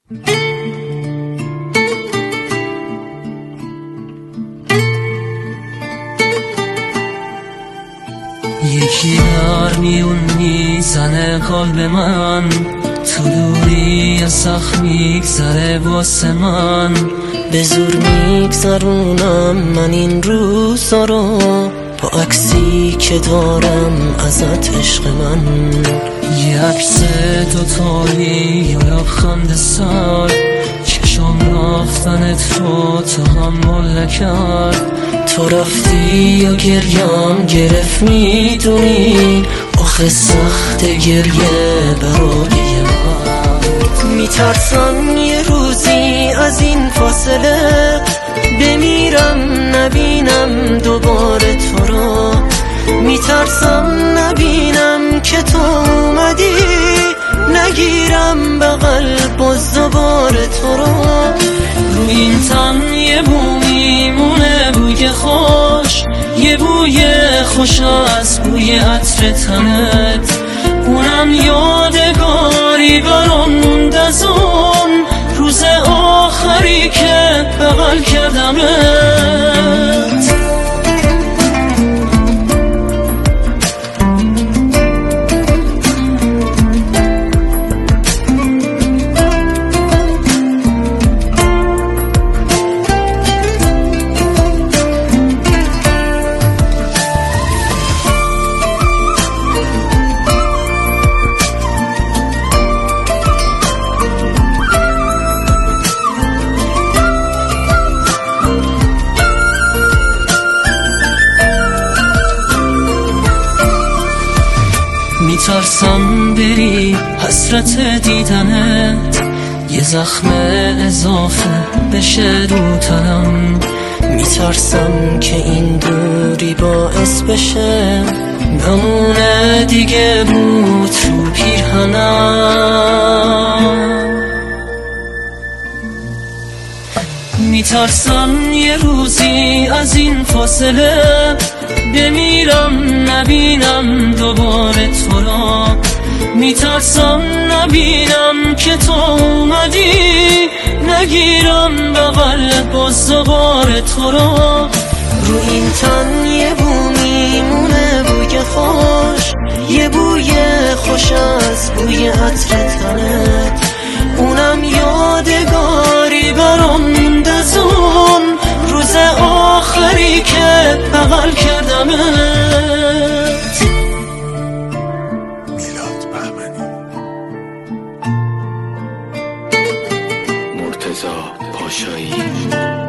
یکی در میون میزنه قلب من، تو دوری از زخم میگذره واسه من. به زور میگذرونم من این روزا رو، با عکسی که دارم ازت عشق من. یه عکس دوتایی یا لبخند سر، چشم رفتنت رو تحمل نکرد. تو رفتی یا گریم گرفت میدونی، آخه سخت گریه برای من. میترسم یه روزی از این فاصله بمیرم نبینم دوباره تو رو. میترسم نبینم که تو اومدی، نگیرم بغل باز دوباره تو رو. رو این تن یه بو میمونه بوی خوش، یه بوی خوش از بوی عطر تنت. اونم یادگاری برام موند از اون روز آخری که بغل کردمت. میترسم بری حسرت دیدنت، یه زخم اضافه بشه رو تنم. میترسم که این دوری باعث بشه نمونه دیگه بود رو پیرهنم. میترسم یه روزی از این فاصله بمیرم نبینم دوباره تو را. میترسم نبینم که تو اومدی، نگیرم بغل باز دوباره تو را. رو این تن یه بو میمونه بوی خوش، یه بوی خوش از بوی عطر تنت. اونم یادگاری برام موند از اون روز آخری که بغل کردمت. میلاد بهمنی، مرتضی پاشایی.